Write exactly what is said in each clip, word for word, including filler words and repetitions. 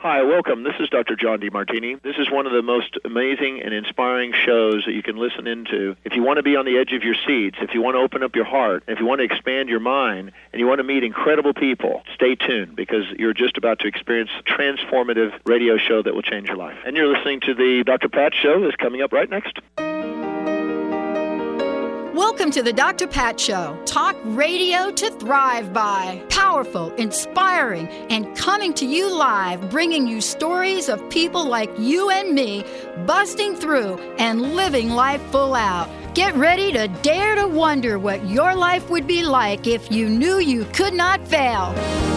Hi, welcome. This is Doctor John DeMartini. This is one of the most amazing and inspiring shows that you can listen into. If you want to be on the edge of your seats, if you want to open up your heart, if you want to expand your mind, and you want to meet incredible people, stay tuned because you're just about to experience a transformative radio show that will change your life. And you're listening to the Doctor Pat Show that's coming up right next. Welcome to the Doctor Pat Show. Talk radio to thrive by. Powerful, inspiring, and coming to you live, bringing you stories of people like you and me, busting through and living life full out. Get ready to dare to wonder what your life would be like if you knew you could not fail.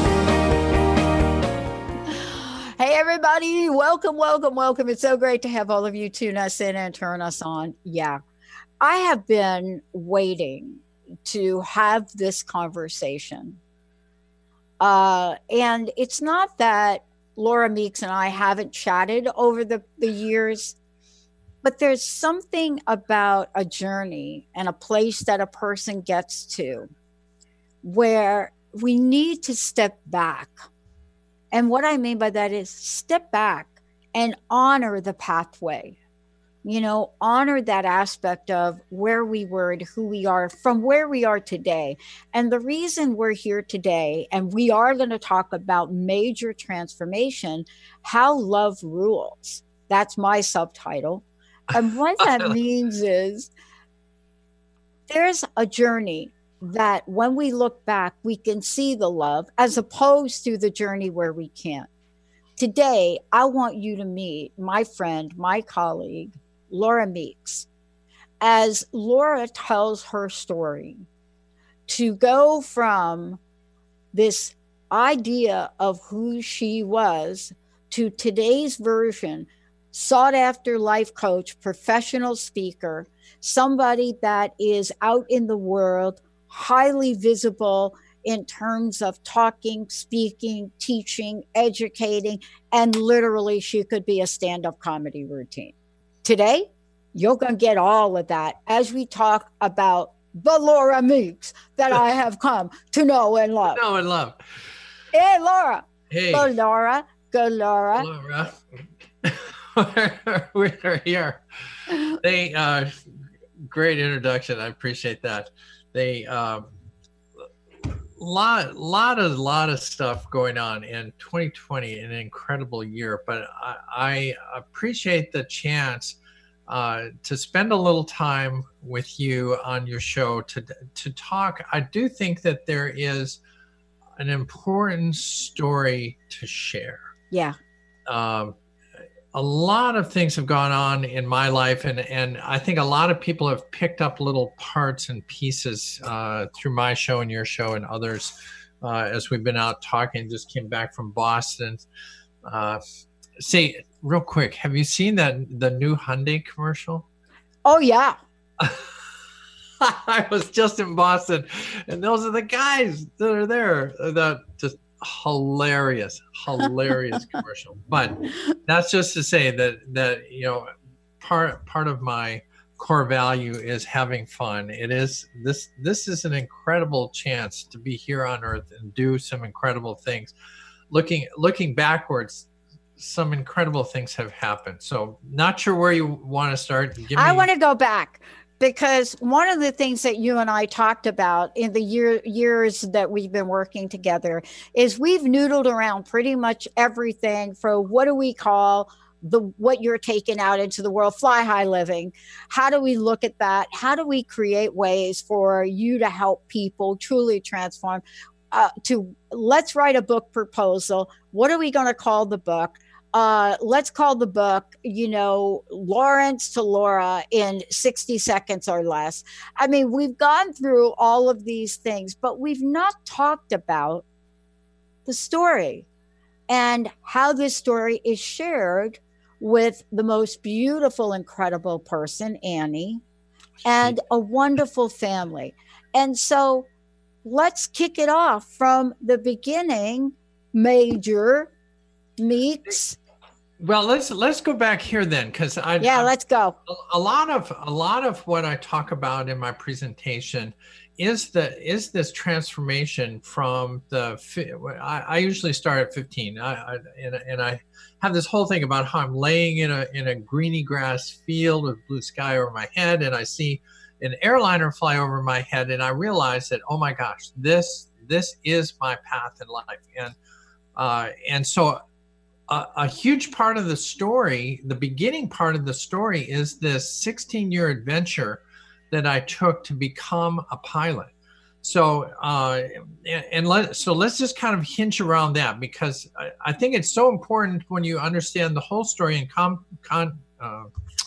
Hey, everybody. Welcome, welcome, welcome. It's so great to have all of you tune us in and turn us on. Yeah. I have been waiting to have this conversation. Uh, and it's not that Laura Meeks and I haven't chatted over the, the years, but there's something about a journey and a place that a person gets to where we need to step back. And what I mean by that is step back and honor the pathway. You know, honor that aspect of where we were and who we are from where we are today. And the reason we're here today, and we are going to talk about major transformation, how love rules. That's my subtitle. And what that means is there's a journey that when we look back, we can see the love as opposed to the journey where we can't. Today, I want you to meet my friend, my colleague, Laura Meeks, as Laura tells her story to go from this idea of who she was to today's version, sought after life coach, professional speaker, somebody that is out in the world, highly visible in terms of talking, speaking, teaching, educating, and literally she could be a stand-up comedy routine. Today, you're going to get all of that as we talk about the Laura Meeks that I have come to know and love. Know and love. Hey, Laura. Hey. Go, Laura. Go, Laura. Laura. We're here. They, uh, great introduction. I appreciate that. They, um, lot, lot of, lot of stuff going on in twenty twenty, an incredible year, but I, I appreciate the chance uh, to spend a little time with you on your show to, to talk. I do think that there is an important story to share. Yeah. Um, a lot of things have gone on in my life, and, and I think a lot of people have picked up little parts and pieces uh, through my show and your show and others uh, as we've been out talking. Just came back from Boston. Uh, say, real quick, have you seen that the new Hyundai commercial? Oh, yeah. I was just in Boston, and those are the guys that are there. That just hilarious, hilarious commercial. But that's just to say that that you know, part part of my core value is having fun. It is this this is an incredible chance to be here on Earth and do some incredible things. Looking looking backwards, some incredible things have happened. So not sure where you want to start. Give me- I want to go back. Because one of the things that you and I talked about in the year, years that we've been working together is we've noodled around pretty much everything for what do we call the what you're taking out into the world, fly high living. How do we look at that? How do we create ways for you to help people truly transform? Uh, to let's write a book proposal. What are we going to call the book? Uh, let's call the book, you know, Lawrence to Laura in sixty seconds or less. I mean, we've gone through all of these things, but we've not talked about the story and how this story is shared with the most beautiful, incredible person, Annie, and a wonderful family. And so let's kick it off from the beginning, Major Meeks. Well, let's let's go back here then, because I yeah, I, let's go. A, a lot of a lot of what I talk about in my presentation is the is this transformation from the I, I usually start at fifteen. I, I and, and I have this whole thing about how I'm laying in a in a greeny grass field with blue sky over my head, and I see an airliner fly over my head, and I realize that, oh my gosh, this this is my path in life. And uh, and so a, a huge part of the story, the beginning part of the story, is this sixteen year adventure that I took to become a pilot. So, uh, and, and let, so let's just kind of hinge around that, because I, I think it's so important when you understand the whole story in com, con, uh,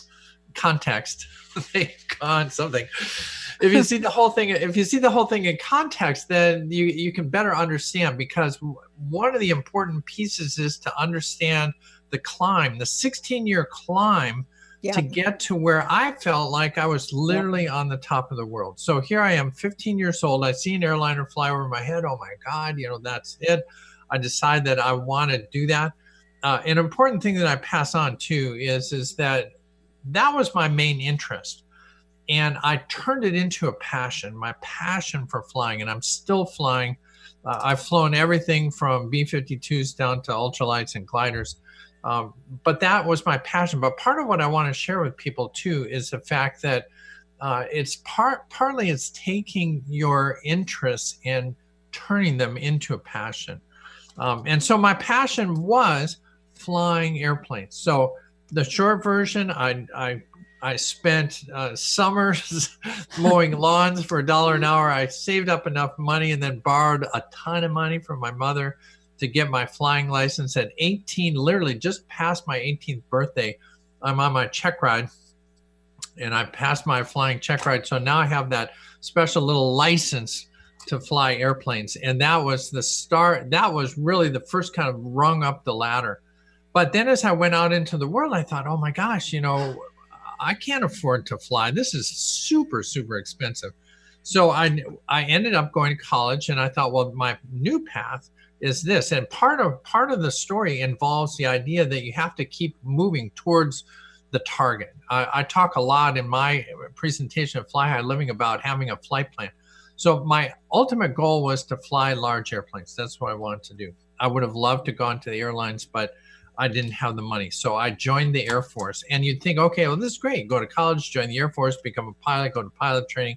context, con something. If you see the whole thing, if you see the whole thing in context, then you, you can better understand, because one of the important pieces is to understand the climb, the sixteen year climb, yeah, to get to where I felt like I was literally yeah. on the top of the world. So here I am, fifteen years old. I see an airliner fly over my head. Oh my God, you know, that's it. I decide that I want to do that. Uh, an important thing that I pass on too is, is that that was my main interest. And I turned it into a passion, my passion for flying. And I'm still flying. Uh, I've flown everything from B fifty-twos down to ultralights and gliders. Um, but that was my passion. But part of what I want to share with people too is the fact that uh, it's part partly it's taking your interests and turning them into a passion. Um, and so my passion was flying airplanes. So the short version, I I, I spent uh, summers mowing lawns for a dollar an hour. I saved up enough money and then borrowed a ton of money from my mother to get my flying license at eighteen, literally just past my eighteenth birthday. I'm on my check ride, and I passed my flying check ride. So now I have that special little license to fly airplanes. And that was the start. That was really the first kind of rung up the ladder. But then as I went out into the world, I thought, oh my gosh, you know, I can't afford to fly. This is super, super expensive. So I, I ended up going to college, and I thought, well, my new path is this. And part of part of the story involves the idea that you have to keep moving towards the target. I, I talk a lot in my presentation of Fly High Living about having a flight plan. So my ultimate goal was to fly large airplanes. That's what I wanted to do. I would have loved to go into the airlines, but I didn't have the money. So I joined the Air Force. And you'd think, okay, well, this is great. Go to college, join the Air Force, become a pilot, go to pilot training.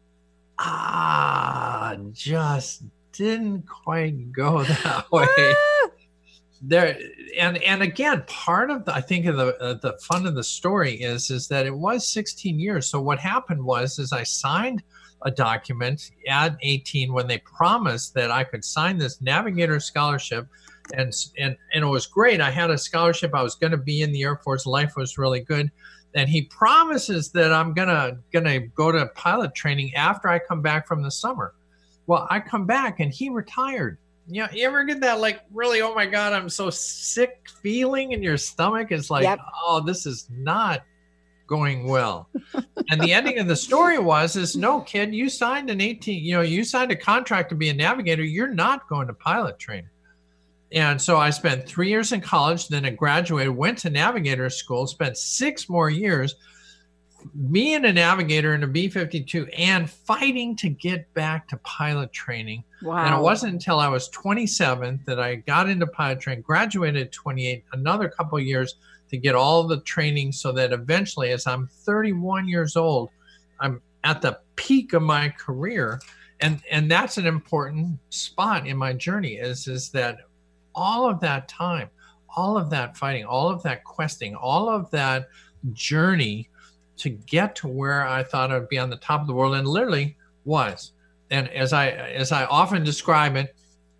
Ah, just didn't quite go that way. There and and again, part of the I think of the uh, the fun of the story is is that it was sixteen years. So what happened was is I signed a document at eighteen when they promised that I could sign this Navigator scholarship, and and and it was great. I had a scholarship. I was going to be in the Air Force. Life was really good. And he promises that I'm gonna gonna go to pilot training after I come back from the summer. Well, I come back and he retired. You know, you ever get that like really, oh my God, I'm so sick feeling in your stomach? It's like, yep. Oh, this is not going well. And the ending of the story was, is no, kid, you signed an eighteen, you know, you signed a contract to be a navigator. You're not going to pilot training. And so I spent three years in college, then I graduated, went to navigator school, spent six more years being a navigator in a B fifty-two and fighting to get back to pilot training. Wow. And it wasn't until I was twenty-seven that I got into pilot training, graduated at twenty-eight, another couple of years to get all the training, so that eventually, as I'm thirty-one years old, I'm at the peak of my career. And, and that's an important spot in my journey is, is that all of that time, all of that fighting, all of that questing, all of that journey to get to where I thought I'd be on the top of the world, and literally was. And as I as I often describe it,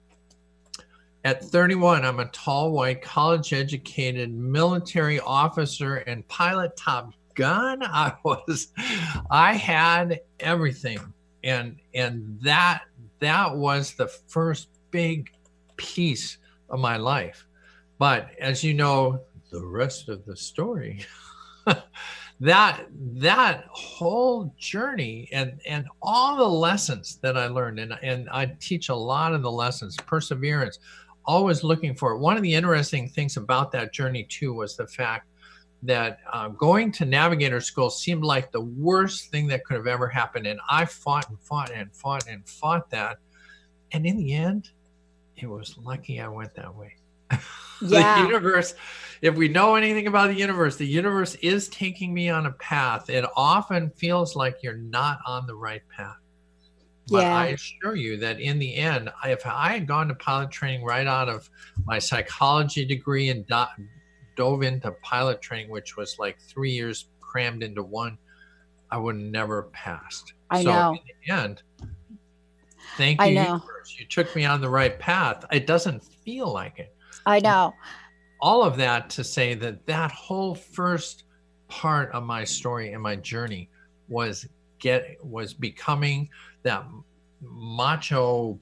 at thirty-one, I'm a tall, white, college-educated military officer and pilot Top Gun. I was, I had everything, and and that that was the first big piece of my life. But as you know, the rest of the story. that that whole journey and and all the lessons that I learned, and and I teach a lot of the lessons, perseverance, always looking for it. One of the interesting things about that journey too was the fact that uh, going to navigator school seemed like the worst thing that could have ever happened. And I fought and fought and fought and fought that. And in the end, it was lucky I went that way. Yeah. The universe, if we know anything about the universe, the universe is taking me on a path. It often feels like you're not on the right path. But Yeah. I assure you that in the end, I, if I had gone to pilot training right out of my psychology degree and do, dove into pilot training, which was like three years crammed into one, I would have never passed. I so know. in the end, thank you, I know. universe. You took me on the right path. It doesn't feel like it. I know. All of that to say that that whole first part of my story and my journey was get was becoming that macho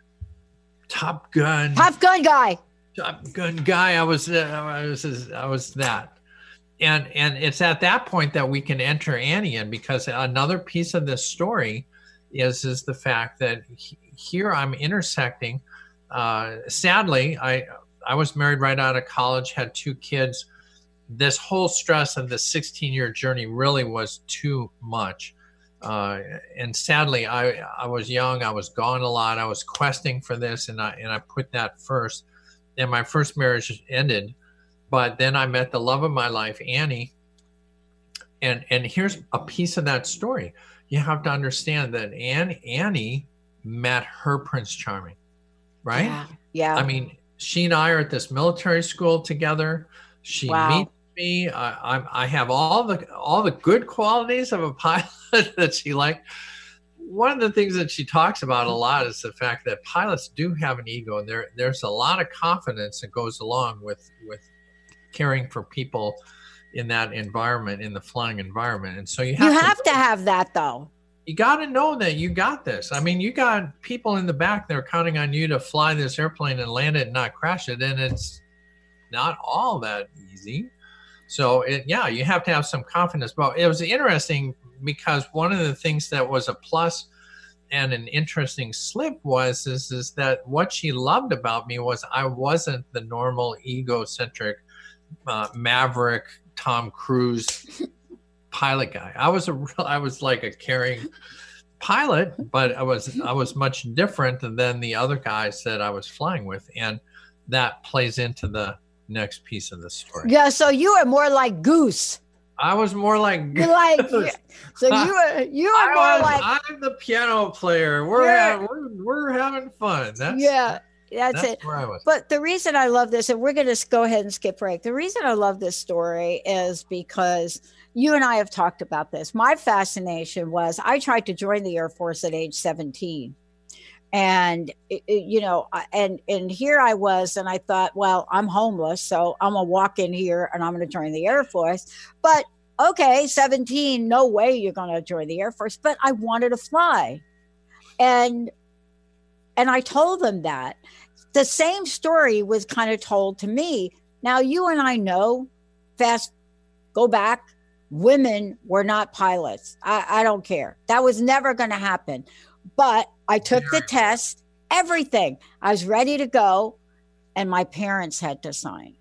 Top Gun Top Gun guy. Top Gun guy. I was, uh, I was, I was that, and and it's at that point that we can enter Annie in, because another piece of this story is is the fact that he, here I'm intersecting. Uh, sadly, I I was married right out of college, had two kids. This whole stress of the sixteen year journey really was too much. Uh, and sadly, I, I was young, I was gone a lot, I was questing for this, and I, and I put that first. And my first marriage ended, but then I met the love of my life, Annie. And, and here's a piece of that story. You have to understand that Annie, Annie met her Prince Charming, right? Yeah. Yeah. I mean, she and I are at this military school together. She Wow. meets me. I, I, I have all the all the good qualities of a pilot that she liked. One of the things that she talks about a lot is the fact that pilots do have an ego, and there there's a lot of confidence that goes along with with caring for people in that environment, in the flying environment. And so you have you to, have to have that, though. you got to know that you got this. I mean, you got people in the back that are counting on you to fly this airplane and land it and not crash it, and it's not all that easy. So it, yeah, you have to have some confidence. But it was interesting because one of the things that was a plus and an interesting slip was is, is that what she loved about me was I wasn't the normal egocentric uh, maverick Tom Cruise pilot guy. I was a real, I was like a caring pilot, but I was I was much different than the other guys that I was flying with, and that plays into the next piece of the story. Yeah. So you are more like Goose. I was more like You're like, so you are you are I more was, like. I'm the piano player. We're Yeah. ha- we're, we're having fun. That's Yeah. That's, that's it. where I was. But the reason I love this, and we're going to go ahead and skip break. The reason I love this story is because you and I have talked about this. My fascination was I tried to join the Air Force at age seventeen. And, it, it, you know, I- and, and here I was, and I thought, well, I'm homeless, so I'm going to walk in here and I'm going to join the Air Force. But okay, seventeen, no way you're going to join the Air Force. But I wanted to fly. And, and I told them that. The same story was kind of told to me. Now, you and I know, fast, go back, women were not pilots. I, I don't care. That was never going to happen. But I took the test, everything. I was ready to go, and my parents had to sign.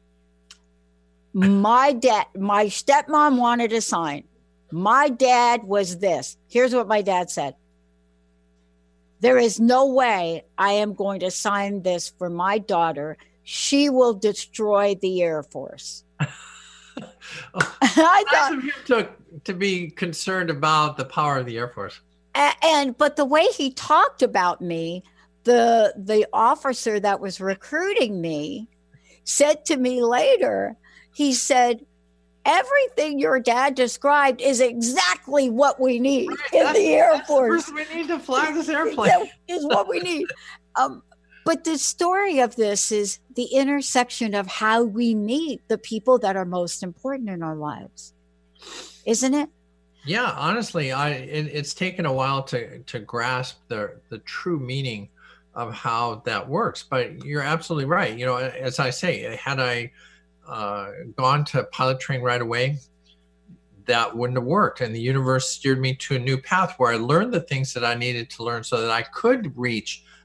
My dad, my stepmom wanted to sign. My dad was this. Here's what my dad said. There is no way I am going to sign this for my daughter. She will destroy the Air Force. Oh, I nice thought, of him to, to be concerned about the power of the Air Force. a- and but the way he talked about me, the the officer that was recruiting me said to me later, he said, everything your dad described is exactly what we need Right, in that's- the Air that's the Force. person we need to fly this airplane. That is what we need. Um, but the story of this is the intersection of how we meet the people that are most important in our lives, isn't it? Yeah, honestly, I it, it's taken a while to to grasp the the true meaning of how that works. But you're absolutely right. You know, as I say, had I uh, gone to pilot training right away, that wouldn't have worked. And the universe steered me to a new path where I learned the things that I needed to learn so that I could reach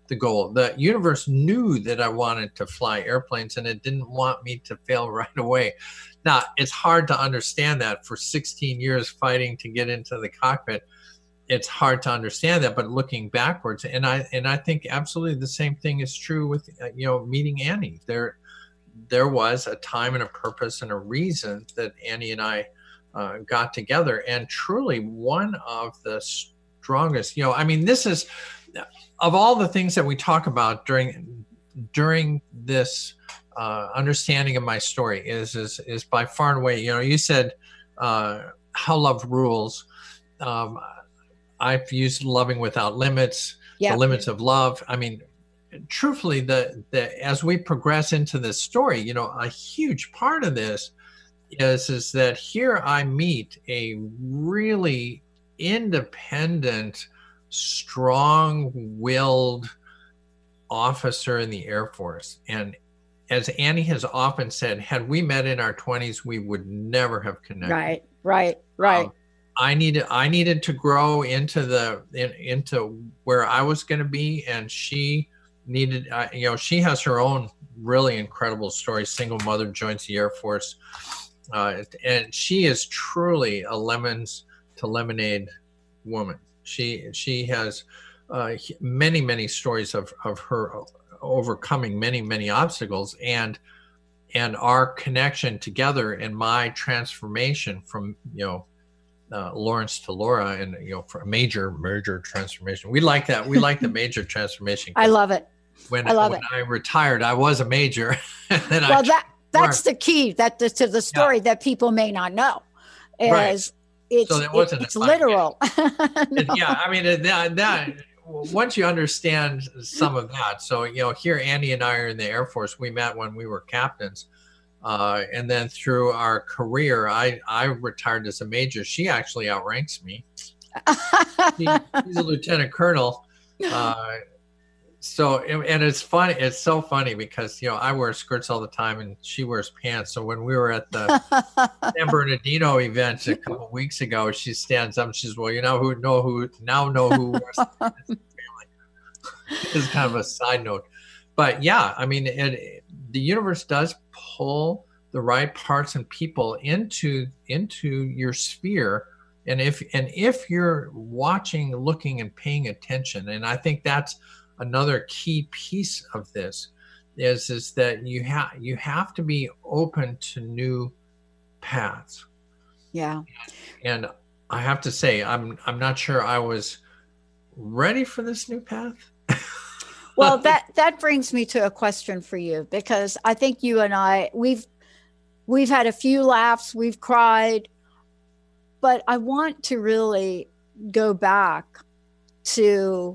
the goal. The universe knew that I wanted to fly airplanes, and it didn't want me to fail right away. Now, it's hard to understand that for sixteen years fighting to get into the cockpit. It's hard to understand that, but looking backwards, and I and I think absolutely the same thing is true with, you know, meeting Annie. There, there was a time and a purpose and a reason that Annie and I uh, got together, and truly one of the strongest. You know, I mean, this is of all the things that we talk about during during this uh, understanding of my story is is is by far and away. You know, you said uh, how love rules. Um, I've used loving without limits, yeah. The limits of love. I mean, truthfully, the, the as we progress into this story, you know, a huge part of this is, is that here I meet a really independent, strong-willed officer in the Air Force. And as Annie has often said, had we met in our twenties, we would never have connected. Right, right, right. Um, I needed I needed to grow into the in, into where I was going to be, and she needed uh, you know she has her own really incredible story. Single mother, joins the Air Force, uh, and she is truly a lemons to lemonade woman. She she has uh, many many stories of of her overcoming many many obstacles, and and our connection together and my transformation from you know. Uh, Lawrence to Laura, and you know, for a major major transformation. We like that. We like the major transformation. I love it. When I love when it. I retired, I was a major. And then well, I that that's the key. That the, to the story yeah. that people may not know is right. it's so it, it's literal. no. it, yeah, I mean it, that that once you understand some of that. So you know, here Annie and I are in the Air Force. We met when we were captains. Uh, and then through our career, I, I retired as a major. She actually outranks me. she, she's a lieutenant colonel. Uh, so, and it's funny. It's so funny because, you know, I wear skirts all the time and she wears pants. So when we were at the San Bernardino event a couple of weeks ago, she stands up and she says, well, you know who know who now know who wears the pants in the family. It's kind of a side note. But yeah, I mean, it, the universe does pull the right parts and people into into your sphere, and if and if you're watching, looking, and paying attention, and I think that's another key piece of this, is is that you have you have to be open to new paths. Yeah, and I have to say, I'm I'm not sure I was ready for this new path. Well, that, that brings me to a question for you, because I think you and I, we've, we've had a few laughs, we've cried, but I want to really go back to,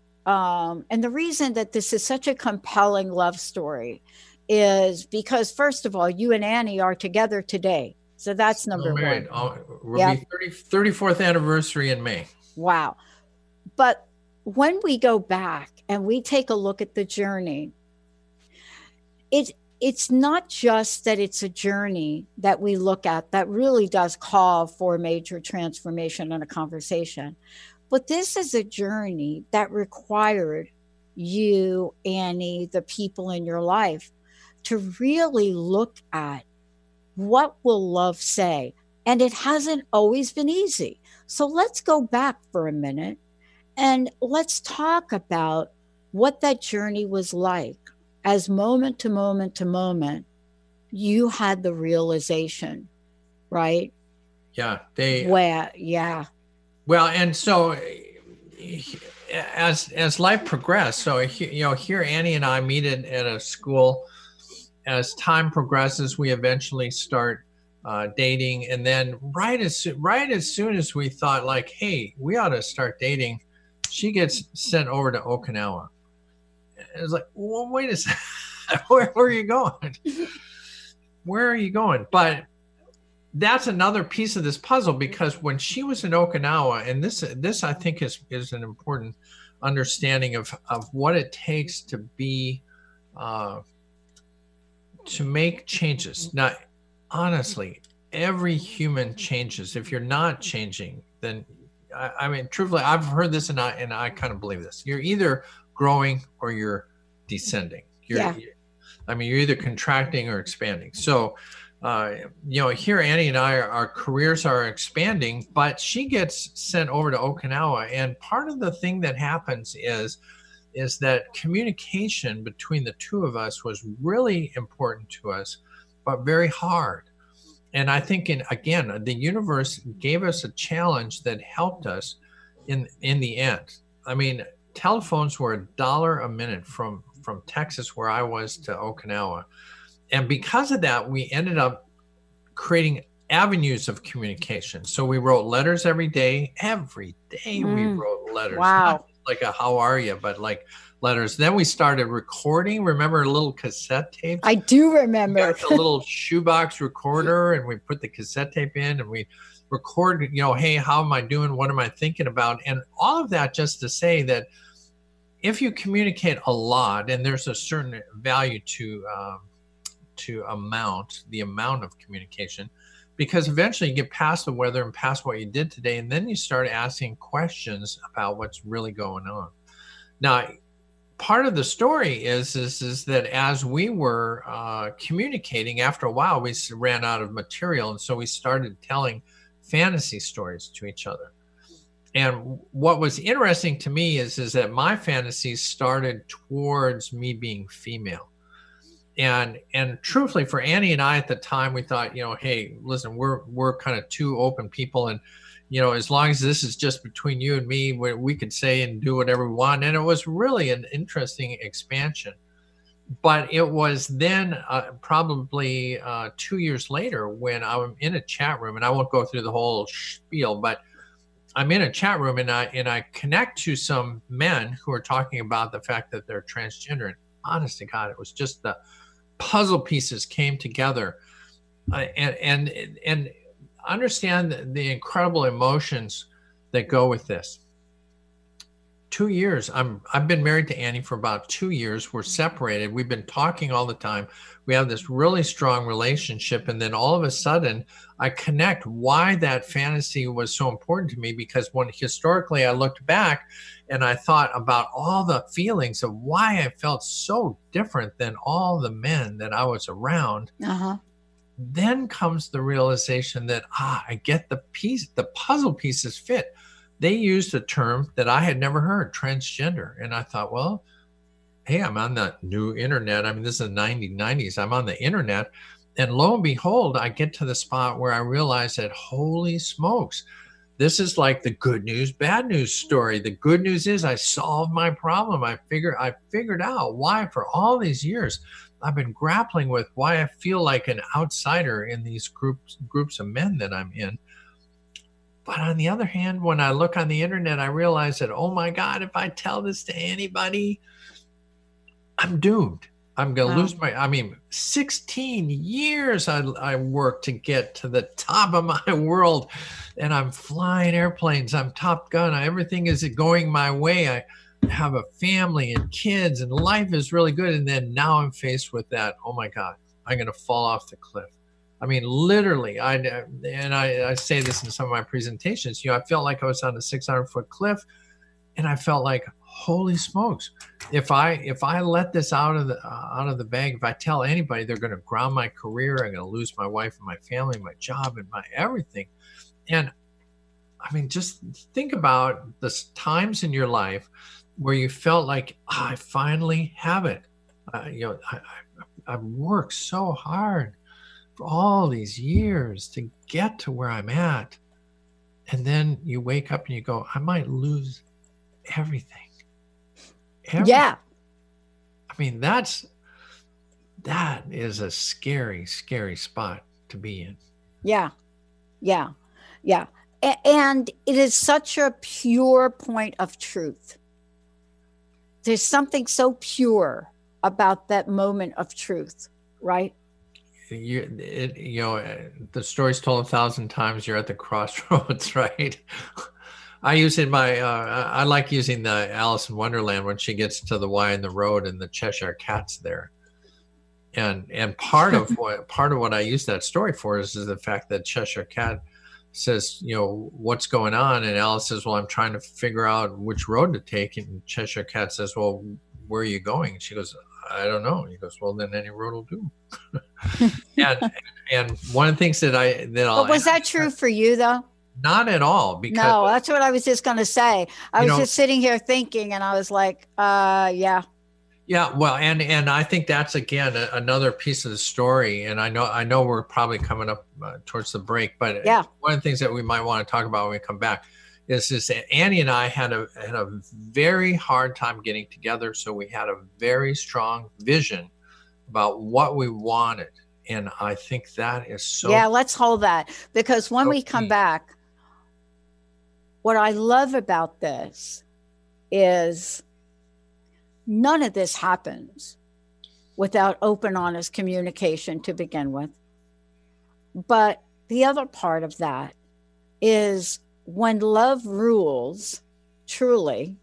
um, and the reason that this is such a compelling love story is because, first of all, you and Annie are together today. So that's number one. Oh, we'll yeah. be thirty, thirty-fourth anniversary in May. Wow. But when we go back and we take a look at the journey, it, it's not just that it's a journey that we look at that really does call for major transformation and a conversation. But this is a journey that required you, Annie, the people in your life, to really look at what will love say. And it hasn't always been easy. So let's go back for a minute. And let's talk about what that journey was like as moment to moment to moment, you had the realization, right? Yeah. They, Where, yeah. Well, and so as, as life progressed, so, you know, here Annie and I meet at, at a school. As time progresses, we eventually start uh, dating. And then right as, right as soon as we thought like, hey, we ought to start dating, she gets sent over to Okinawa. It was like, well, wait a second. where, where are you going? Where are you going? But that's another piece of this puzzle, because when she was in Okinawa, and this, this I think is, is an important understanding of, of what it takes to be, uh, to make changes. Now, honestly, every human changes. If you're not changing, then I, I mean, truthfully, I've heard this and I and I kind of believe this. You're either growing or you're descending. You're, Yeah. you're, I mean, you're either contracting or expanding. So, uh, you know, here Annie and I, our careers are expanding, but she gets sent over to Okinawa. And part of the thing that happens is, is that communication between the two of us was really important to us, but very hard. And I think, in again, the universe gave us a challenge that helped us in in the end. I mean, telephones were a dollar a minute from from Texas, where I was, to Okinawa. And because of that, we ended up creating avenues of communication. So we wrote letters every day. Every day mm. we wrote letters. Wow. Not like a how are you, but like letters. Then we started recording. Remember little cassette tapes? I do remember. We got the little shoebox recorder, and we put the cassette tape in, and we record, you know, hey, how am I doing? What am I thinking about? And all of that just to say that if you communicate a lot, and there's a certain value to um, to amount, the amount of communication, because eventually you get past the weather and past what you did today, and then you start asking questions about what's really going on. Now, part of the story is, is, is that as we were uh, communicating, after a while, we ran out of material, and so we started telling fantasy stories to each other. And what was interesting to me is, is that my fantasies started towards me being female. And and truthfully, for Annie and I at the time, we thought, you know, hey, listen, we're we're kind of two open people, and you know, as long as this is just between you and me, we, we could say and do whatever we want. And it was really an interesting expansion. But it was then uh, probably uh, two years later when I'm in a chat room, and I won't go through the whole spiel, but I'm in a chat room, and I and I connect to some men who are talking about the fact that they're transgender. And honest to God, it was just the puzzle pieces came together, uh, and and and understand the, the incredible emotions that go with this. Two years. I'm I've been married to Annie for about two years. We're separated. We've been talking all the time. We have this really strong relationship, and then all of a sudden, I connect why that fantasy was so important to me. Because when historically I looked back, and I thought about all the feelings of why I felt so different than all the men that I was around. Uh-huh. Then comes the realization that ah, I get the piece. The puzzle pieces fit. They used a term that I had never heard, transgender. And I thought, well, hey, I'm on the new internet. I mean, this is the nineteen nineties. I'm on the internet. And lo and behold, I get to the spot where I realize that, holy smokes, this is like the good news, bad news story. The good news is I solved my problem. I figured, I figured out why for all these years I've been grappling with why I feel like an outsider in these groups, groups of men that I'm in. But on the other hand, when I look on the internet, I realize that, oh my God, if I tell this to anybody, I'm doomed. I'm going to wow. lose my, I mean, sixteen years I, I worked to get to the top of my world, and I'm flying airplanes. I'm Top Gun. Everything is going my way. I have a family and kids, and life is really good. And then now I'm faced with that. Oh my God, I'm going to fall off the cliff. I mean, literally, I and I, I say this in some of my presentations, you know, I felt like I was on a six hundred foot cliff, and I felt like, holy smokes, if I if I let this out of the uh, out of the bag, if I tell anybody, they're going to ground my career. I'm going to lose my wife and my family, my job, and my everything. And I mean, just think about the times in your life where you felt like, oh, I finally have it. Uh, you know, I, I, I've worked so hard for all these years to get to where I'm at. And then you wake up and you go, I might lose everything. everything. Yeah. I mean, that's, that is a scary, scary spot to be in. Yeah. Yeah. Yeah. A- and it is such a pure point of truth. There's something so pure about that moment of truth, right? You, it, you know, the story's told a thousand times. You're at the crossroads, right? I use in my, uh, I like using the Alice in Wonderland when she gets to the Y in the road and the Cheshire Cat's there. And and part of what part of what I use that story for is, is the fact that Cheshire Cat says, you know, what's going on? And Alice says, well, I'm trying to figure out which road to take. And Cheshire Cat says, well, where are you going? And she goes, I don't know. And he goes, well, then any road will do. and and one of the things that I that I'll but was that true for you though? Not at all. Because no, that's what I was just going to say. I was know, just sitting here thinking, and I was like, uh, yeah. Yeah, well, and and I think that's again a, another piece of the story. And I know I know we're probably coming up uh, towards the break, but yeah. one of the things that we might want to talk about when we come back is this: Annie and I had a had a very hard time getting together, so we had a very strong vision about what we wanted, and I think that is so. Yeah, let's hold that, because when so we come key. back, what I love about this is none of this happens without open, honest communication to begin with. But the other part of that is when love rules, truly,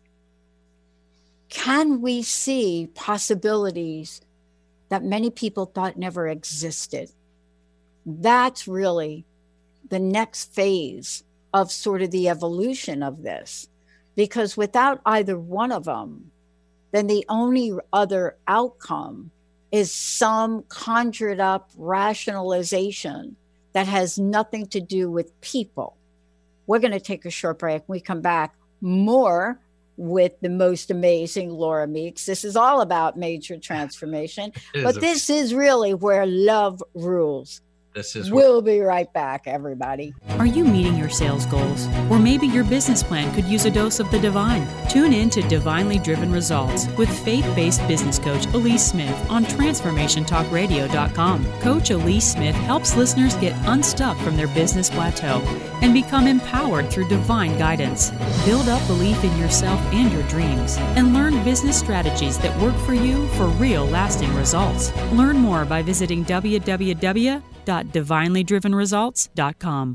can we see possibilities that many people thought never existed? That's really the next phase of sort of the evolution of this. Because without either one of them, then the only other outcome is some conjured up rationalization that has nothing to do with people. We're going to take a short break. When we come back, more with the most amazing Laura Meeks. This is all about major transformation, but a- this is really where love rules. This is we'll what- be right back, everybody. Are you meeting your sales goals? Or maybe your business plan could use a dose of the divine. Tune in to Divinely Driven Results with faith-based business coach Elise Smith on transformation talk radio dot com. Coach Elise Smith helps listeners get unstuck from their business plateau and become empowered through divine guidance. Build up belief in yourself and your dreams, and learn business strategies that work for you for real lasting results. Learn more by visiting w w w dot divinely driven results dot com.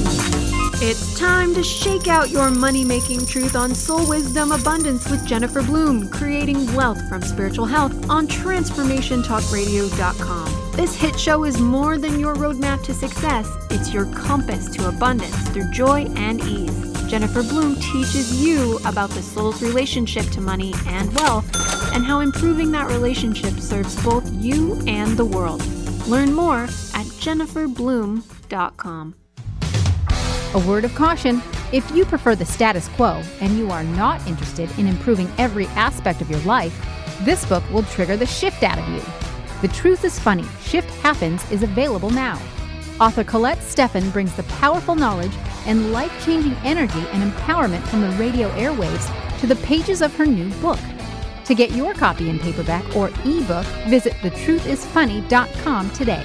It's time to shake out your money-making truth on Soul Wisdom Abundance with Jennifer Bloom, creating wealth from spiritual health on transformation talk radio dot com. This hit show is more than your roadmap to success. It's your compass to abundance through joy and ease. Jennifer Bloom teaches you about the soul's relationship to money and wealth, and how improving that relationship serves both you and the world. Learn more at jennifer bloom dot com. A word of caution: if you prefer the status quo and you are not interested in improving every aspect of your life, this book will trigger the shift out of you. The Truth is Funny, Shift Happens is available now. Author Colette Steffen brings the powerful knowledge and life-changing energy and empowerment from the radio airwaves to the pages of her new book. To get your copy in paperback or ebook, visit the truth is funny dot com today.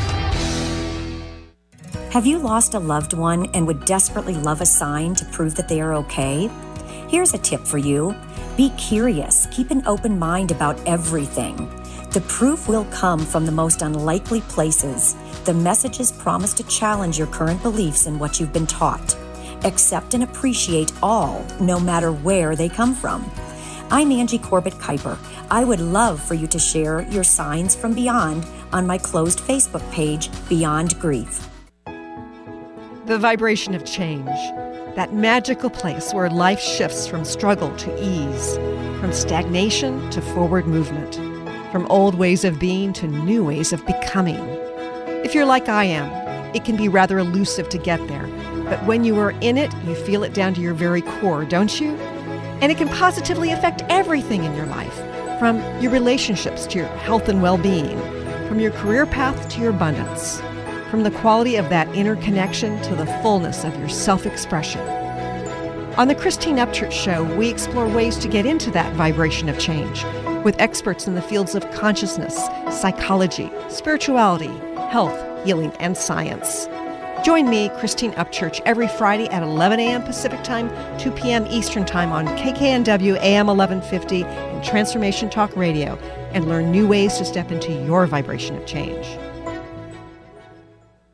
Have you lost a loved one and would desperately love a sign to prove that they are okay? Here's a tip for you. Be curious. Keep an open mind about everything. The proof will come from the most unlikely places. The messages promise to challenge your current beliefs and what you've been taught. Accept and appreciate all, no matter where they come from. I'm Angie Corbett Kuiper. I would love for you to share your signs from beyond on my closed Facebook page, Beyond Grief. The vibration of change, that magical place where life shifts from struggle to ease, from stagnation to forward movement, from old ways of being to new ways of becoming. If you're like I am, it can be rather elusive to get there, but when you are in it, you feel it down to your very core, don't you? And it can positively affect everything in your life, from your relationships to your health and well-being, from your career path to your abundance, from the quality of that inner connection to the fullness of your self-expression. On the Christine Upchurch Show, we explore ways to get into that vibration of change with experts in the fields of consciousness, psychology, spirituality, health, healing, and science. Join me, Christine Upchurch, every Friday at eleven a.m. Pacific Time, two p.m. Eastern Time on K K N W A M eleven fifty and Transformation Talk Radio, and learn new ways to step into your vibration of change.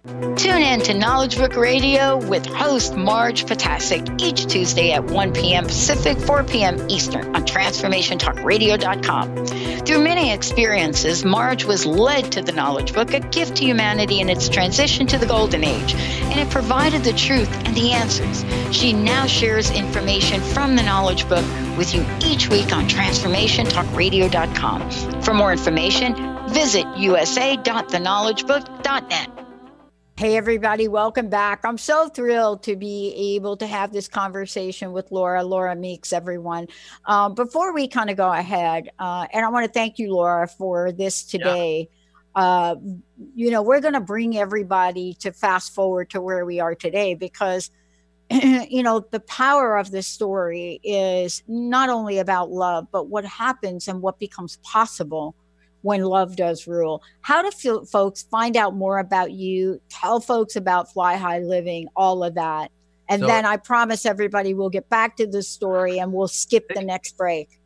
Tune in to Knowledge Book Radio with host Marge Potasic each Tuesday at one p.m. Pacific, four p.m. Eastern on transformation talk radio dot com. Through many experiences, Marge was led to the Knowledge Book, a gift to humanity in its transition to the Golden Age, and it provided the truth and the answers. She now shares information from the Knowledge Book with you each week on transformation talk radio dot com. For more information, visit u s a dot the knowledge book dot net. Hey, everybody, welcome back. I'm so thrilled to be able to have this conversation with Laura, Laura Meeks, everyone. Um, before we kind of go ahead, uh, and I want to thank you, Laura, for this today. Yeah. Uh, you know, we're going to bring everybody to fast forward to where we are today because, you know, the power of this story is not only about love, but what happens and what becomes possible when love does rule. How do feel, folks find out more about you? Tell folks about Fly High Living, all of that. And so, then I promise everybody we'll get back to the story and we'll skip the next break.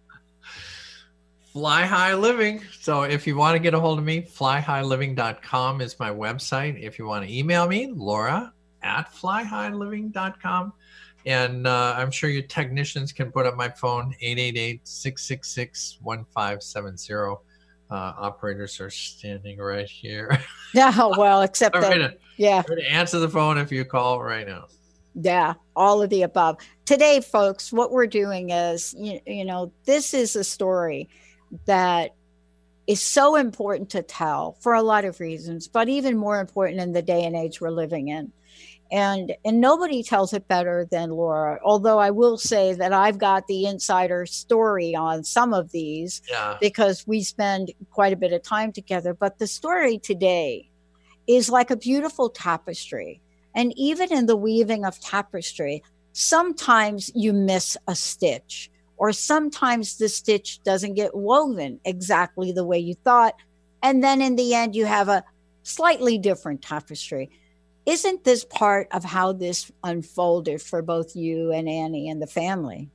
Fly High Living. So if you want to get a hold of me, fly high living dot com is my website. If you want to email me, Laura at fly high living dot com. And uh, I'm sure your technicians can put up my phone, eight eight eight, six six six, one five seven zero. Uh, operators are standing right here. Yeah, well, except I'm that, ready to, yeah. ready to answer the phone if you call right now. Yeah, all of the above. Today, folks, what we're doing is, you, you know, this is a story that is so important to tell for a lot of reasons, but even more important in the day and age we're living in. And and nobody tells it better than Laura, although I will say that I've got the insider story on some of these yeah. because we spend quite a bit of time together. But the story today is like a beautiful tapestry. And even in the weaving of tapestry, sometimes you miss a stitch, or sometimes the stitch doesn't get woven exactly the way you thought. And then in the end, you have a slightly different tapestry. Isn't this part of how this unfolded for both you and Annie and the family?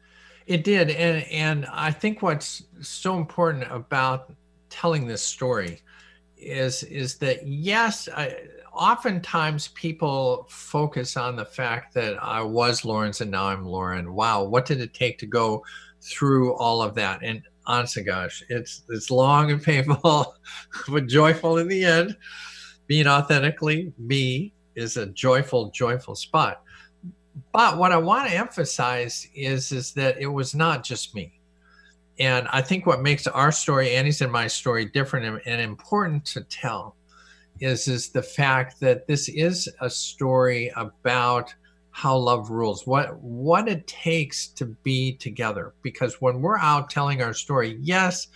It did. And, and I think what's so important about telling this story is, is that, yes, I, oftentimes people focus on the fact that I was Lawrence and now I'm Lauren. Wow, what did it take to go through all of that? And honest to gosh, it's, it's long and painful, but joyful in the end. Being authentically me is a joyful, joyful spot. But what I want to emphasize is, is that it was not just me. And I think what makes our story, Annie's and my story, different and, and important to tell is, is the fact that this is a story about how love rules, what, what it takes to be together. Because when we're out telling our story, yes,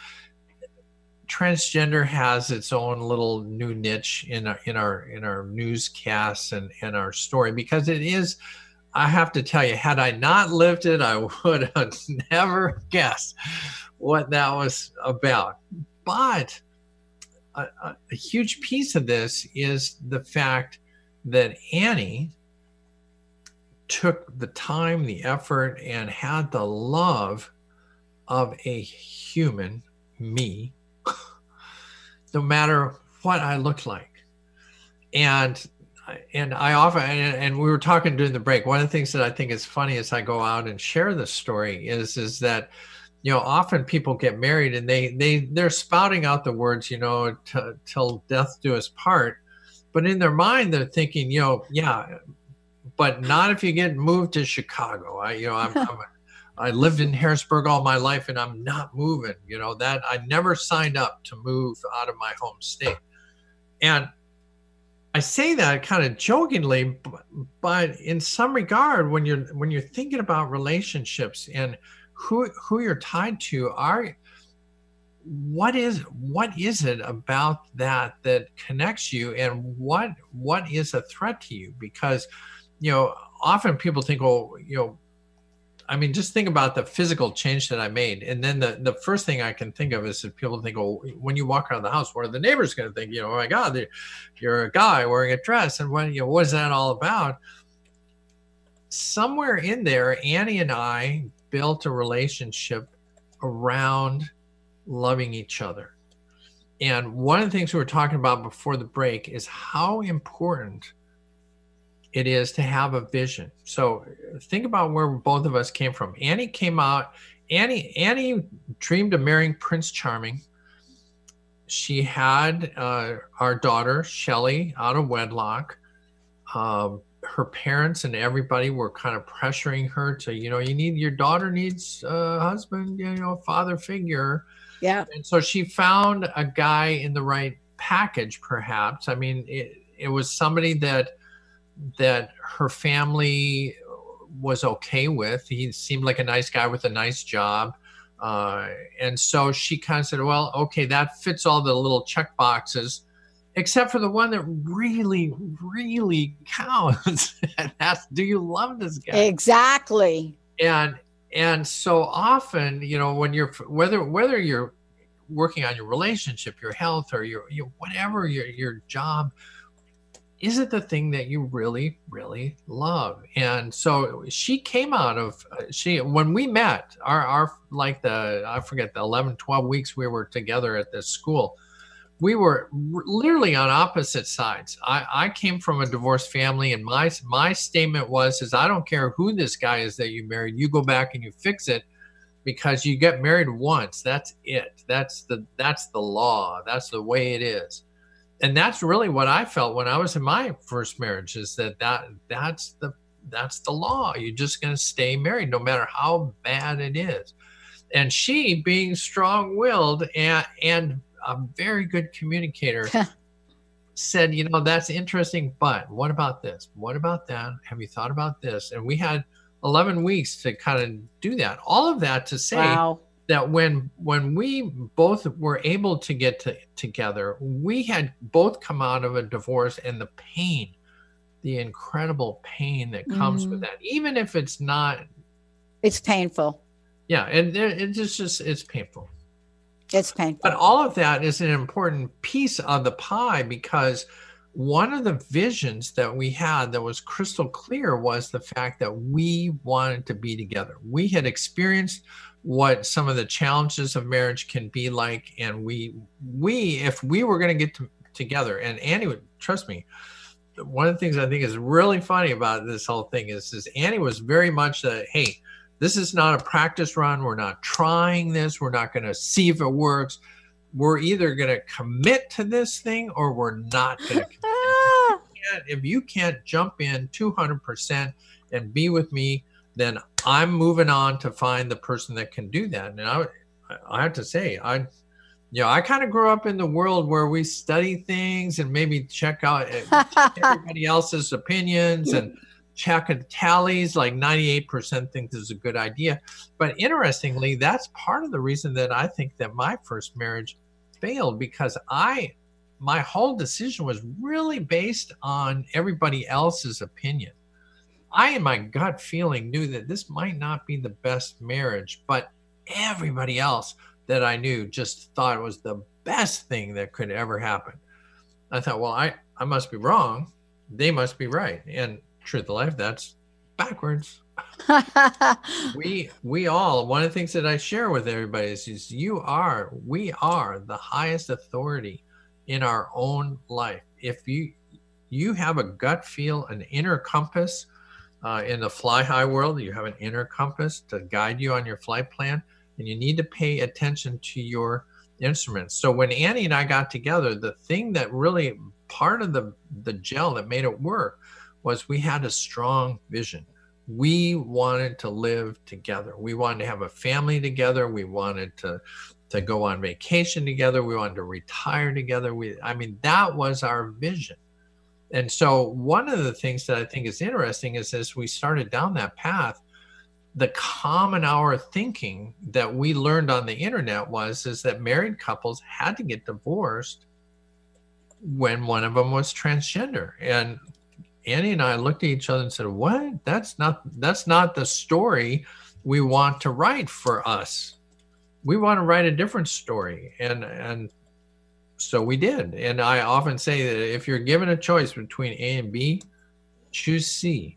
transgender has its own little new niche in our in our in our newscasts and, and our story, because it is, I have to tell you, had I not lived it, I would have never guessed what that was about. But a, a, a huge piece of this is the fact that Annie took the time, the effort, and had the love of a human, me, no matter what I looked like. And and I often, and, and we were talking during the break, one of the things that I think is funny as I go out and share this story is, is that, you know, often people get married and they, they, they're spouting out the words, you know, t- till death do us part. But in their mind, they're thinking, you know, yeah, but not if you get moved to Chicago. I, you know, I'm, I'm I lived in Harrisburg all my life and I'm not moving, you know, that I never signed up to move out of my home state. And I say that kind of jokingly, but, but in some regard, when you're, when you're thinking about relationships and who, who you're tied to, are, what is, what is it about that that connects you, and what, what is a threat to you? Because, you know, often people think, oh, you know, I mean, just think about the physical change that I made. And then the, the first thing I can think of is that people think, oh, when you walk around the house, what are the neighbors going to think? You know, oh my God, you're a guy wearing a dress. And what, you know, what is that all about? Somewhere in there, Annie and I built a relationship around loving each other. And one of the things we were talking about before the break is how important it is to have a vision. So think about where both of us came from. Annie came out, Annie, Annie dreamed of marrying Prince Charming. She had uh, our daughter, Shelley, out of wedlock. Um, her parents and everybody were kind of pressuring her to, you know, you need, your daughter needs a husband, you know, a father figure. Yeah. And so she found a guy in the right package, perhaps. I mean, it, it was somebody that that her family was okay with. He seemed like a nice guy with a nice job. Uh, and so she kind of said, well, okay, that fits all the little check boxes, except for the one that really, really counts. And that's, do you love this guy? Exactly. And And so often, you know, when you're, whether whether you're working on your relationship, your health, or your, your whatever your your job, is it the thing that you really, really love? And so she came out of, she, when we met, our, our like the, I forget, the eleven, twelve weeks we were together at this school, we were literally on opposite sides. I, I came from a divorced family, and my my statement was, is I don't care who this guy is that you married, you go back and you fix it, because you get married once. That's it. That's the that's the law. That's the way it is. And that's really what I felt when I was in my first marriage, is that, that that's the that's the law. You're just going to stay married no matter how bad it is. And she, being strong-willed and and a very good communicator, said, you know, that's interesting, but what about this? What about that? Have you thought about this? And we had eleven weeks to kind of do that. All of that to say Wow. that when when we both were able to get to, together, we had both come out of a divorce, and the pain, the incredible pain that comes Mm. with that, even if it's not, It's painful. yeah, and it- it's just, just it's painful. It's painful. But all of that is an important piece of the pie, because one of the visions that we had that was crystal clear was the fact that we wanted to be together. We had experienced what some of the challenges of marriage can be like, and we, we if we were going to get to, together, and Annie would, trust me, one of the things I think is really funny about this whole thing is, is Annie was very much that, hey, this is not a practice run. We're not trying this. We're not going to see if it works. We're either going to commit to this thing, or we're not going to commit. Ah, If you can't jump in two hundred percent and be with me, then I'm moving on to find the person that can do that. And I, I have to say, I, you know, I kind of grew up in the world where we study things and maybe check out everybody else's opinions and check and tallies. Like ninety-eight percent think this is a good idea. But interestingly, that's part of the reason that I think that my first marriage failed, because I, my whole decision was really based on everybody else's opinion. I, in my gut feeling, knew that this might not be the best marriage, but everybody else that I knew just thought it was the best thing that could ever happen. I thought, well, I, I must be wrong. They must be right. And truth of life, that's backwards. we we all, one of the things that I share with everybody is, is you are, we are the highest authority in our own life. If you you have a gut feel, an inner compass, uh, in the fly high world, you have an inner compass to guide you on your flight plan, and you need to pay attention to your instruments. So when Annie and I got together, the thing that really, part of the the gel that made it work was we had a strong vision. We wanted to live together. We wanted to have a family together. We wanted to to go on vacation together. We wanted to retire together. We, I mean, that was our vision. And so one of the things that I think is interesting is, as we started down that path, the common hour thinking that we learned on the internet was, is that married couples had to get divorced when one of them was transgender. And Annie and I looked at each other and said, what? That's not, that's not the story we want to write for us. We want to write a different story. And, and so we did. And I often say that if you're given a choice between A and B, choose C.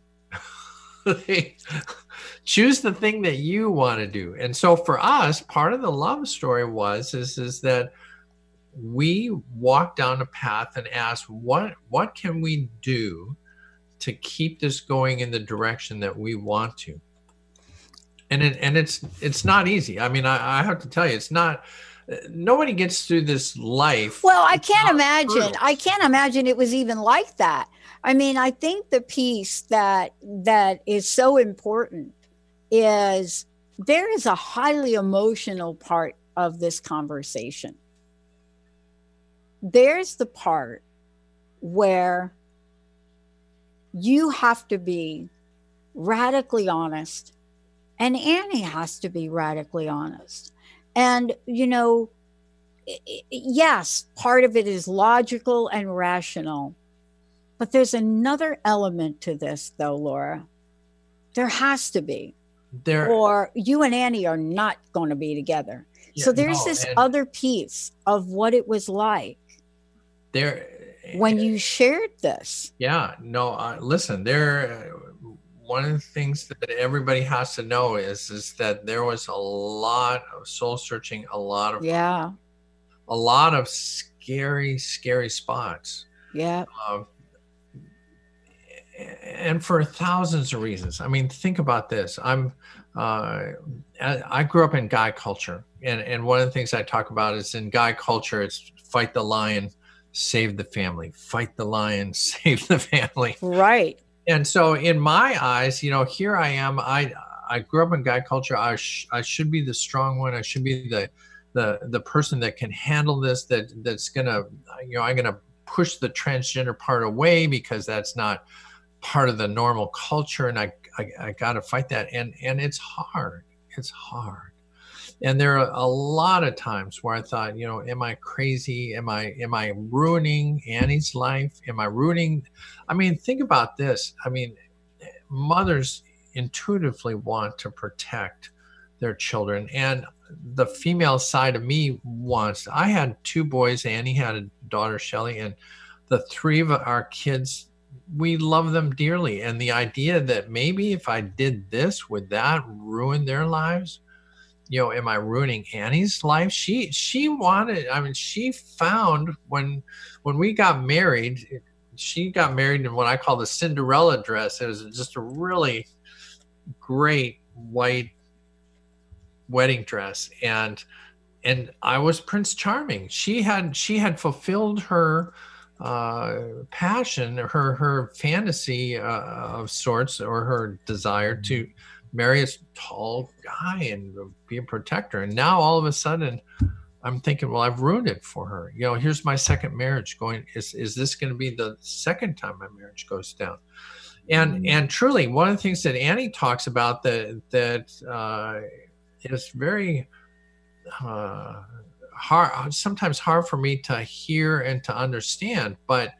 Choose the thing that you want to do. And so for us, part of the love story was, is, is that we walk down a path and ask, what what can we do to keep this going in the direction that we want to? And it, and it's it's not easy. I mean, I, I have to tell you, it's not. Nobody gets through this life. Well, I can't imagine. I can't imagine it was even like that. I mean, I think the piece that that is so important is there is a highly emotional part of this conversation. There's the part where you have to be radically honest, and Annie has to be radically honest. And, you know, yes, part of it is logical and rational, but there's another element to this, though, Laura. There has to be. There, or you and Annie are not going to be together. Yeah, so there's no, this other piece of what it was like there when you shared this. Yeah, no, uh, listen, there. One of the things that everybody has to know is is that there was a lot of soul searching, a lot of yeah, a lot of scary, scary spots. Yeah. Uh, and for thousands of reasons. I mean, think about this. I'm, uh, I grew up in Guy culture. And, and one of the things I talk about is in Guy culture, it's fight the lion, save the family, fight the lion, save the family. Right. And so in my eyes, you know, here I am, I, I grew up in Guy culture. I, sh- I should be the strong one. I should be the, the, the person that can handle this, that that's going to, you know, I'm going to push the transgender part away because that's not part of the normal culture, and I I, I got to fight that, and and it's hard. It's hard, and there are a lot of times where I thought, you know, am I crazy? Am I am I ruining Annie's life? Am I ruining? I mean, think about this. I mean, mothers intuitively want to protect their children, and the female side of me wants. I had two boys. Annie had a daughter, Shelley, and the three of our kids, we love them dearly. And the idea that maybe if I did this, would that ruin their lives? You know, am I ruining Annie's life? She she wanted, I mean, she found when when we got married, she got married in what I call the Cinderella dress. It was just a really great white wedding dress. And and I was Prince Charming. She had she had fulfilled her Uh, passion, her her fantasy uh, of sorts, or her desire to marry a tall guy and be a protector. And now all of a sudden, I'm thinking, well, I've ruined it for her. You know, here's my second marriage going. Is is this going to be the second time my marriage goes down? And mm-hmm. and truly, one of the things that Annie talks about that that uh, is very uh, hard, sometimes hard for me to hear and to understand, but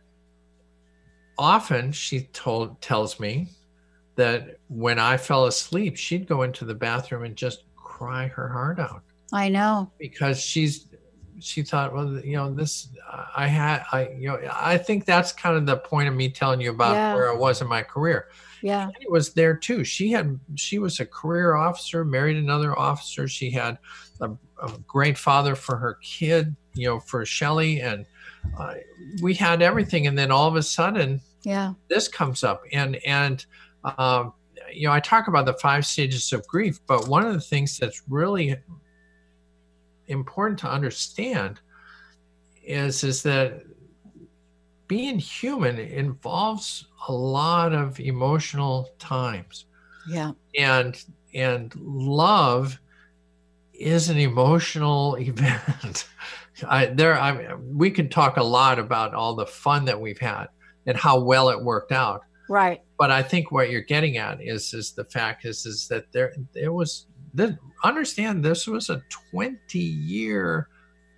often she told tells me that when I fell asleep, she'd go into the bathroom and just cry her heart out. I know, because she's she thought, well, you know, this I had I you know I think that's kind of the point of me telling you about yeah. where I was in my career. Yeah, and it was there too. She had she was a career officer, married another officer. She had a, a great father for her kid, you know, for Shelley, and uh, we had everything. And then all of a sudden, yeah, this comes up, and and um, you know, I talk about the five stages of grief, but one of the things that's really important to understand is is that being human involves a lot of emotional times. Yeah. And and love is an emotional event. I there I we can talk a lot about all the fun that we've had and how well it worked out. Right. But I think what you're getting at is is the fact is is that there there was this, understand this was a twenty year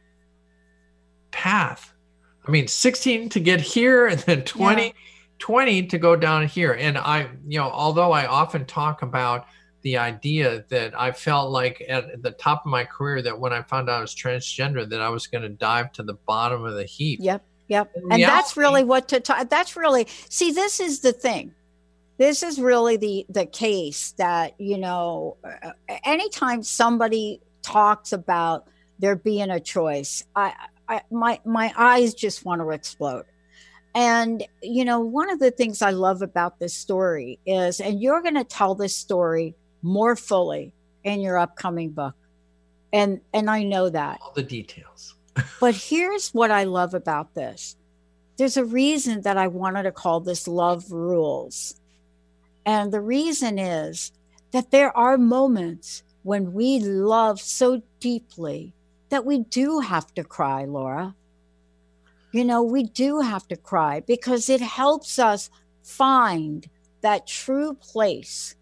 path. I mean, sixteen to get here, and then twenty, yeah. twenty to go down here. And I, you know, although I often talk about the idea that I felt like at the top of my career that when I found out I was transgender, that I was going to dive to the bottom of the heap. Yep, yep. And reality, that's really what to talk. That's really, see, this is the thing. This is really the the case that, you know, anytime somebody talks about there being a choice, I I, my my eyes just want to explode. And you know, one of the things I love about this story is, and you're going to tell this story more fully in your upcoming book, and and I know that all the details. But here's what I love about this. There's a reason that I wanted to call this Love Rules. And the reason is that there are moments when we love so deeply that we do have to cry, Laura. You know, we do have to cry because it helps us find that true place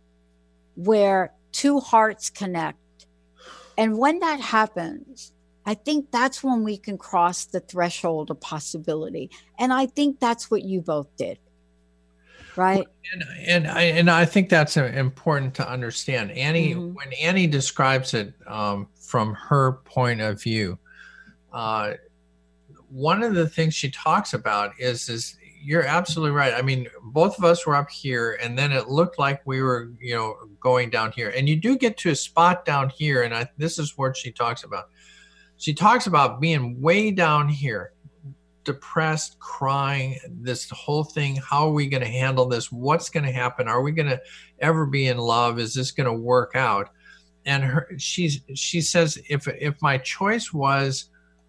where two hearts connect. And when that happens, I think that's when we can cross the threshold of possibility. And I think that's what you both did. Right. And and I and I think that's important to understand. Annie, mm-hmm. when Annie describes it um, from her point of view, uh, one of the things she talks about is is you're absolutely right. I mean, both of us were up here, and then it looked like we were, you know, going down here. And you do get to a spot down here, and I, this is what she talks about. She talks about being way down here, depressed, crying, this whole thing. How are we going to handle this? What's going to happen? Are we going to ever be in love? Is this going to work out? And her, she's, she says, if, if my choice was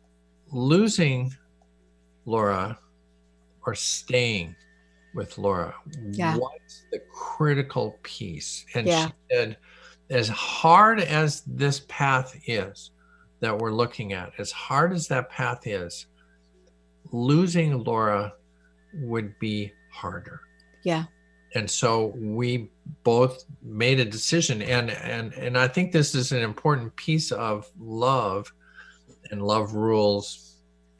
losing Laura or staying with Laura, yeah. what's the critical piece? And yeah. she said, as hard as this path is that we're looking at, as hard as that path is, losing Laura would be harder. Yeah. And so we both made a decision. And, and, and I think this is an important piece of love and Love Rules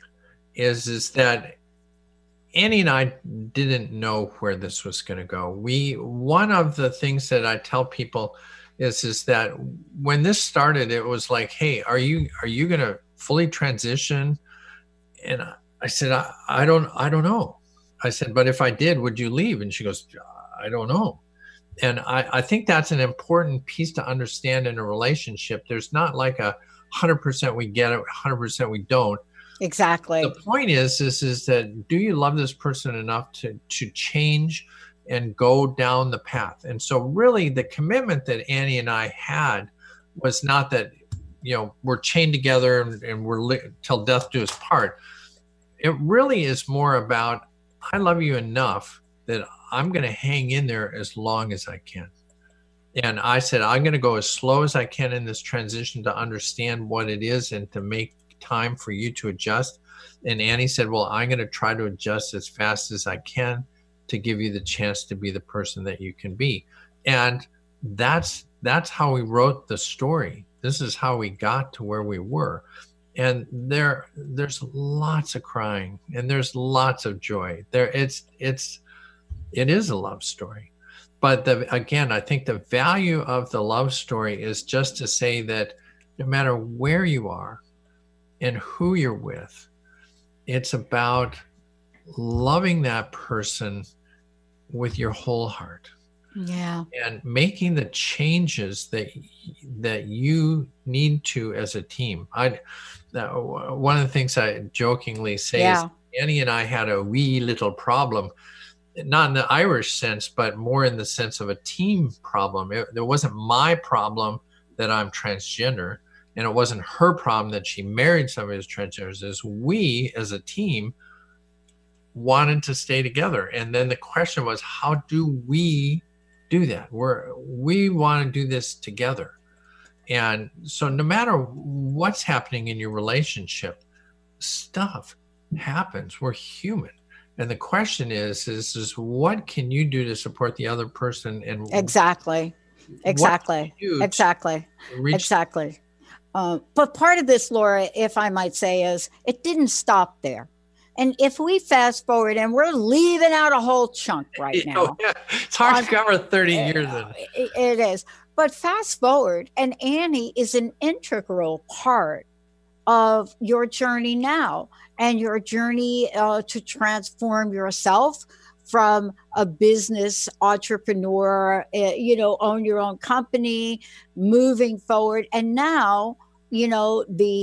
is, is that Annie and I didn't know where this was going to go. We, one of the things that I tell people is, is that when this started, it was like, hey, are you, are you going to fully transition? And I, I said, I, I don't, I don't know. I said, but if I did, would you leave? And she goes, I don't know. And I, I think that's an important piece to understand in a relationship. There's not like a hundred percent we get it, hundred percent we don't. Exactly. The point is, is, is that do you love this person enough to, to change and go down the path? And so really the commitment that Annie and I had was not that, you know, we're chained together and, and we're li- till death do us part. It really is more about, I love you enough that I'm going to hang in there as long as I can. And I said, I'm going to go as slow as I can in this transition to understand what it is and to make time for you to adjust. And Annie said, well, I'm going to try to adjust as fast as I can to give you the chance to be the person that you can be. And that's, that's how we wrote the story. This is how we got to where we were. And there, there's lots of crying and there's lots of joy there. It's, it's, it is a love story. But the, again, I think the value of the love story is just to say that no matter where you are and who you're with, it's about loving that person with your whole heart. Yeah. And making the changes that that you need to as a team. I uh, one of the things I jokingly say yeah. is Annie and I had a wee little problem, not in the Irish sense, but more in the sense of a team problem. It, it wasn't my problem that I'm transgender, and it wasn't her problem that she married somebody who's transgender. Is we as a team wanted to stay together. And then the question was, how do we do that? We're, we want to do this together. And so no matter what's happening in your relationship, stuff happens. We're human. And the question is, is, is what can you do to support the other person? And exactly, exactly, exactly, exactly. Uh, but part of this, Laura, if I might say, is it didn't stop there. And if we fast forward, and we're leaving out a whole chunk right now. Oh, yeah. It's hard um, to cover thirty years in. It, it is. But fast forward, and Annie is an integral part of your journey now, and your journey uh, to transform yourself from a business entrepreneur, uh, you know, own your own company, moving forward. And now, you know, the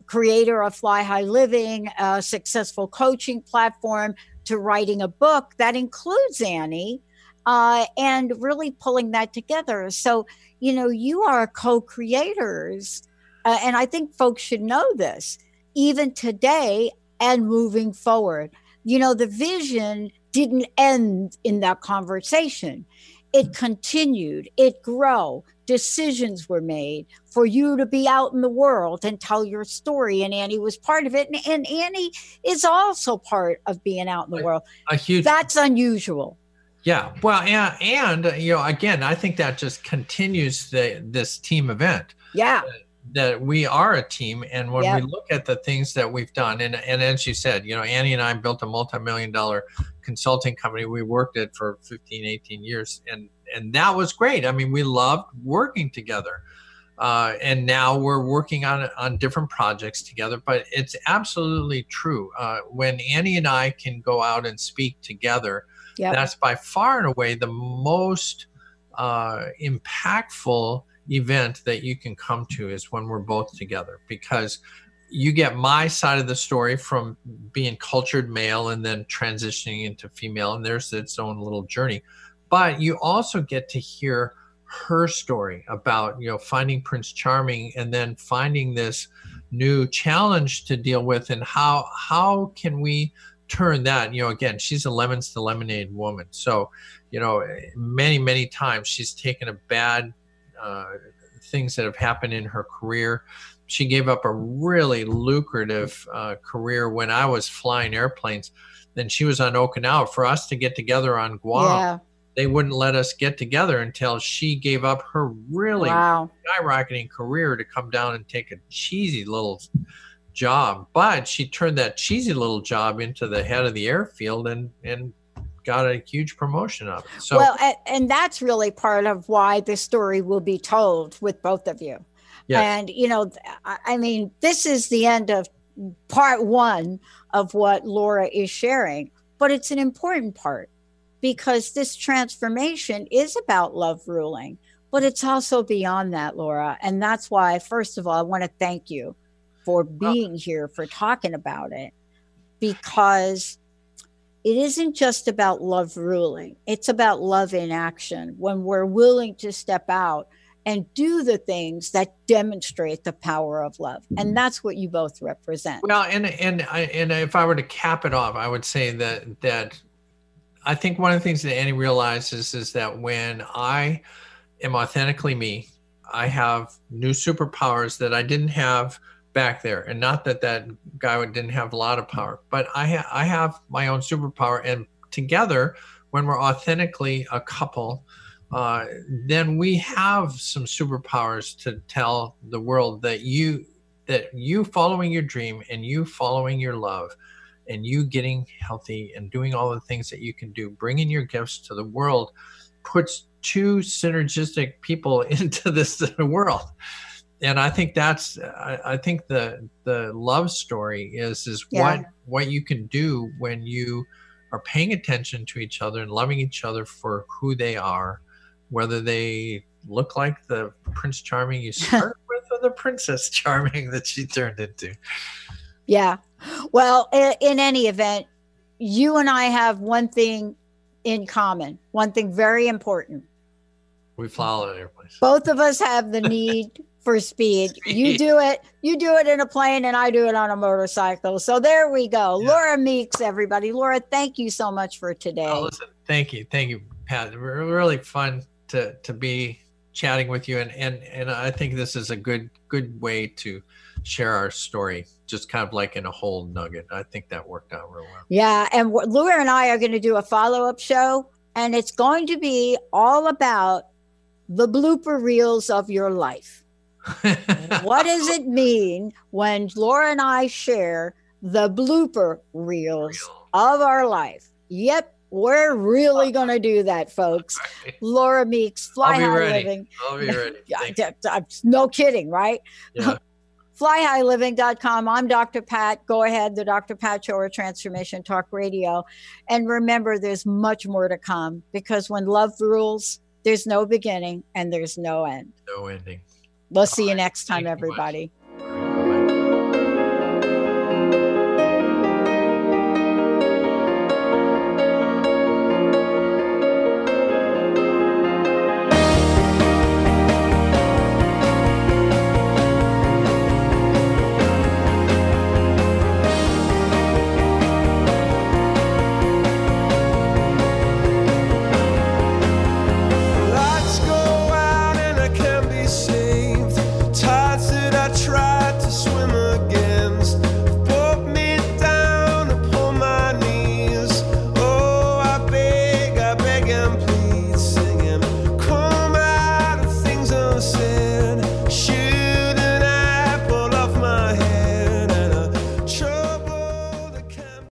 creator of Fly High Living, a successful coaching platform, to writing a book that includes Annie, uh, and really pulling that together. So, you know, you are co-creators, uh, and I think folks should know this, even today and moving forward. You know, the vision didn't end in that conversation. It continued, it grew, decisions were made for you to be out in the world and tell your story. And Annie was part of it. And, and Annie is also part of being out in the a, world. A huge, That's unusual. Yeah. Well, and, and, you know, again, I think that just continues the, this team event. Yeah. That, that we are a team. And when Yep. we look at the things that we've done, and, and as you said, you know, Annie and I built a multi-million dollar consulting company. We worked it for fifteen, eighteen years. And, and that was great. I mean, we loved working together. Uh, and now we're working on on different projects together. But it's absolutely true. Uh, when Annie and I can go out and speak together, yep. that's by far and away the most uh, impactful event that you can come to, is when we're both together, because you get my side of the story from being cultured male and then transitioning into female, and there's its own little journey. But you also get to hear her story about, you know, finding Prince Charming and then finding this new challenge to deal with, and how how can we turn that, you know, again, she's a lemons to lemonade woman. So, you know, many, many times she's taken a bad uh, things that have happened in her career. She gave up a really lucrative uh, career when I was flying airplanes. Then she was on Okinawa. For us to get together on Guam, Yeah. they wouldn't let us get together until she gave up her really Wow. skyrocketing career to come down and take a cheesy little job. But she turned that cheesy little job into the head of the airfield and, and got a huge promotion of it. So, well, and, and that's really part of why this story will be told with both of you. yes. And, you know, I I mean, this is the end of part one of what Laura is sharing, but it's an important part, because this transformation is about love ruling, but it's also beyond that, Laura. And that's why, first of all, I want to thank you for being here, for talking about it, because it isn't just about love ruling. It's about love in action, when we're willing to step out and do the things that demonstrate the power of love. And that's what you both represent. Well, and and I, and if I were to cap it off, I would say that that I think one of the things that Annie realizes is that when I am authentically me, I have new superpowers that I didn't have back there. And not that that guy didn't have a lot of power, but I, ha- I have my own superpower. And together, when we're authentically a couple, uh, then we have some superpowers to tell the world that you that you following your dream and you following your love and you getting healthy and doing all the things that you can do, bringing your gifts to the world, puts two synergistic people into this world. And I think that's, I, I think the the love story is is Yeah. what what you can do when you are paying attention to each other and loving each other for who they are, whether they look like the Prince Charming you started with or the Princess Charming that she turned into. Yeah. Well, in, in any event, you and I have one thing in common, one thing very important. We fly all over airplanes. Both of us have the need for speed. You do it. You do it in a plane, and I do it on a motorcycle. So there we go. Yeah. Laura Meeks, everybody. Laura, thank you so much for today. Oh, listen, thank you, thank you, Pat. Re- Really fun to to be chatting with you, and and and I think this is a good good way to share our story, just kind of like in a whole nugget. I think that worked out real well. Yeah, and what- Laura and I are going to do a follow-up show, and it's going to be all about the blooper reels of your life. What does it mean when Laura and I share the blooper reels Real. of our life? Yep, we're really going to do that, folks. Laura Meeks, Fly I'll be High ready. Living. I'll be ready. Yeah, Thank you. d- d- no kidding, right? Yeah. fly high living dot com. I'm Doctor Pat. Go ahead, the Doctor Pat Show or Transformation Talk Radio. And remember, there's much more to come, because when love rules, there's no beginning and there's no end. No ending. We'll see you All right. next time, Thank you much. everybody.